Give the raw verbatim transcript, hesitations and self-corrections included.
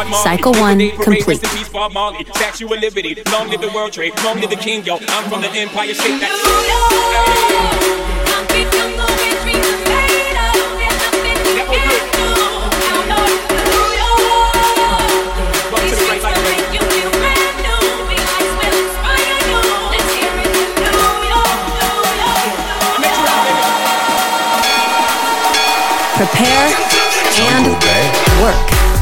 Cycle one complete. Statue of Liberty, long live the World Trade, long live the King, yo. I'm from the Empire State. That's Prepare and work.